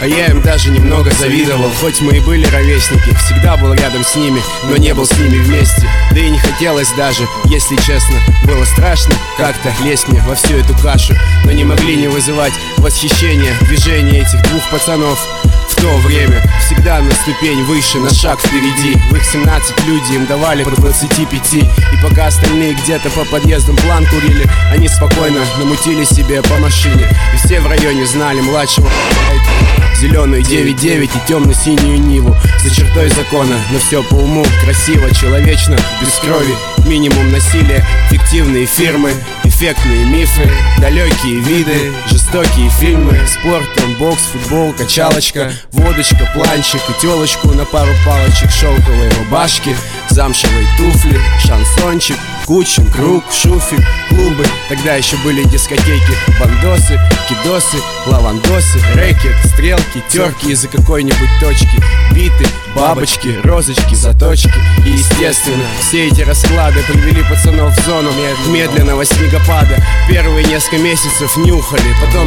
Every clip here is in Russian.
А я им даже немного завидовал. Хоть мы и были ровесники, всегда был рядом с ними, но не был с ними вместе. Да и не хотелось даже, если честно. Было страшно как-то лезть мне во всю эту кашу, но не могли не вызывать восхищения движения этих двух пацанов. В то время всегда на ступень выше, на шаг впереди. В их 17 люди им давали по 25. И пока остальные где-то по подъездам план курили, они спокойно намутили себе по машине. И все в районе знали младшего зеленую 9-9 и темно-синюю Ниву. За чертой закона, но все по уму, красиво, человечно, без крови. Минимум насилия, фиктивные фирмы, эффектные мифы, далекие виды, жестокие фильмы. Спорт, там бокс, футбол, качалочка, водочка, планчик и телочку на пару палочек. Шелковые рубашки, замшевые туфли, шансончик, Кучин, круг, шуфик, клубы. Тогда еще были дискотеки, бандосы, кидосы, лавандосы, рэкет, стрелки, терки из-за какой-нибудь точки, биты, бабочки, розочки, заточки. И естественно, все эти расклады привели пацанов в зону медленного снегопада. Первые несколько месяцев нюхали, потом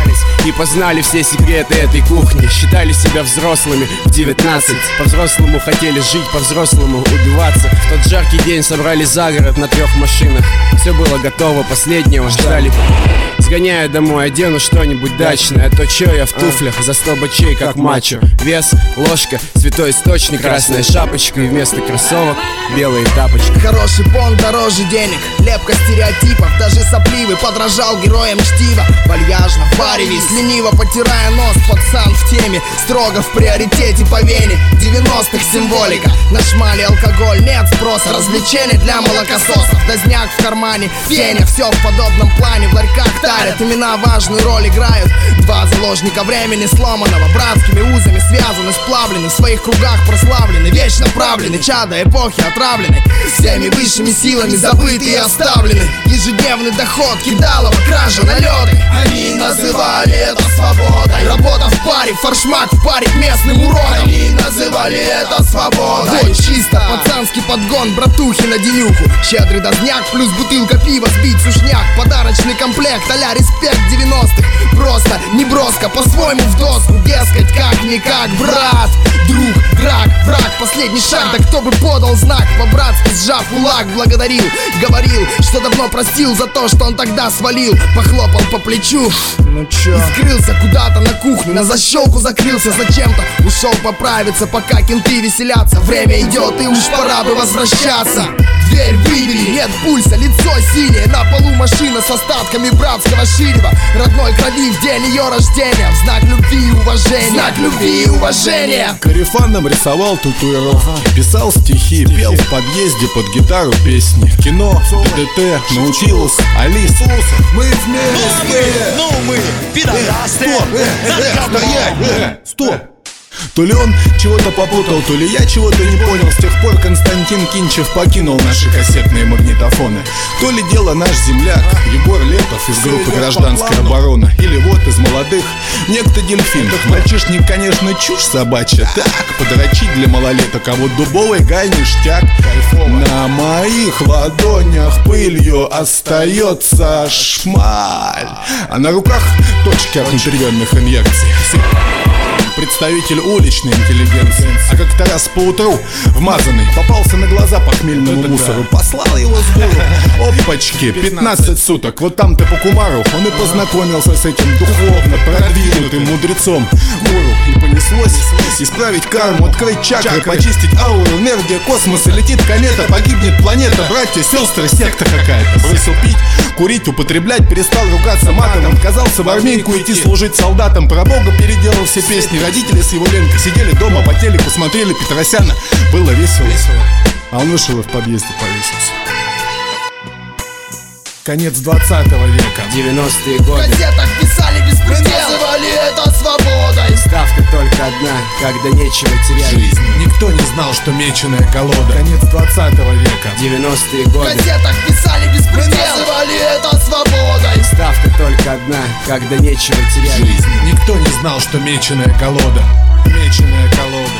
и познали все секреты этой кухни. Считали себя взрослыми в 19. По-взрослому хотели жить, по-взрослому убиваться. В тот жаркий день собрали за город на 3 машинах. Все было готово, последнего ждали. Сгоняю домой, одену что-нибудь дачное. А то чё я в туфлях за 100 бачей, как мачо. Вес, ложка, святой источник, красная шапочка. И вместо кроссовок белые тапочки. Хороший понт дороже денег, лепка стереотипов. Даже сопливый подражал героям чтива. Вальяжно, в баре весь лениво потирая нос. Пацан в теме, строго в приоритете по вене 90-х символика. На шмале алкоголь, нет спроса. Развлечения для молокососов. Дозняк в кармане, в тенях, все в подобном плане. В ларьках тарят, имена важную роль играют. Два заложника времени сломанного, братскими узами связаны, сплавлены, в своих кругах прославлены, вечно правлены, чада эпохи отравлены, всеми высшими силами забыты и оставлены. Ежедневный доход, кидалово, кража, налеты. Они называли это свободой. Работа в паре, форшмак в паре к местным уродам. Они называли это свободой. Вот чисто пацанский подгон, братухи на денюху. Щедрый дозняк плюс бутылка пива, сбить сушняк. Подарочный комплект а-ля респект 90-х. Просто, не броско, по-своему в доску. Дескать, как-никак, брат, друг, драк, враг, последний шаг. Да кто бы подал знак, по-братски сжав кулак, благодарил, говорил, что давно простил за то, что он тогда свалил. Похлопал по плечу, ну чё? И скрылся куда-то на кухню, на защелку закрылся зачем-то. Ушел поправиться, пока кенты веселятся. Время идет и уж пора бы возвращаться. Дверь выбери, нет пульса, лицо синее. На полу машина с остатками братского ширева. Родной крови в день ее рождения. В знак любви и уважения. Знак любви и уважения. Корефаном рисовал татуировки, писал стихи, пел в подъезде под гитару песни. Кино, ДДТ, Наутилус, Алис. Мы вместе. Ну мы, пидорасты. Стоп! То ли он чего-то попутал, то ли я чего-то не понял. С тех пор Константин Кинчев покинул наши кассетные магнитофоны. То ли дело наш земляк Егор Летов из группы «Гражданская оборона». Или вот из молодых некто Дельфин. Мальчишник, конечно, чушь собачья. Так, подрочить для малолеток, а вот дубовый гай ништяк. На моих ладонях пылью остается шмаль, а на руках точки от интервенных инъекций. Представитель уличной интеллигенции. А как-то раз поутру, вмазанный, попался на глаза похмельному мусору. Послал его с гуру. Опачки, 15 суток. Вот там-то по кумару он и познакомился с этим духовно продвинутым мудрецом. Гуру, и понеслось исправить карму, открыть чакры, почистить ауру, энергия космоса. Летит комета, погибнет планета. Братья, сестры, секта какая-то. Бросил пить, курить, употреблять, перестал ругаться матом. Отказался в армейку идти служить солдатам. Про Бога переделал все песни. Родители с его Ленкой сидели дома, по телеку смотрели Петросяна. Было весело. А он вышел и в подъезде повесился. Конец 20 века. 90-е В годы. газетах писали беспредел. Мы называли это свободой. Ставка только одна, когда нечего терять. Жизнь. Никто не знал, что меченая колода. Конец 20 века. 90-е В годы. газетах писали беспредел. Мы называли это свободой. Ставка только одна, когда нечего терять. Жизнь. Никто не знал, что меченая колода. Меченая колода.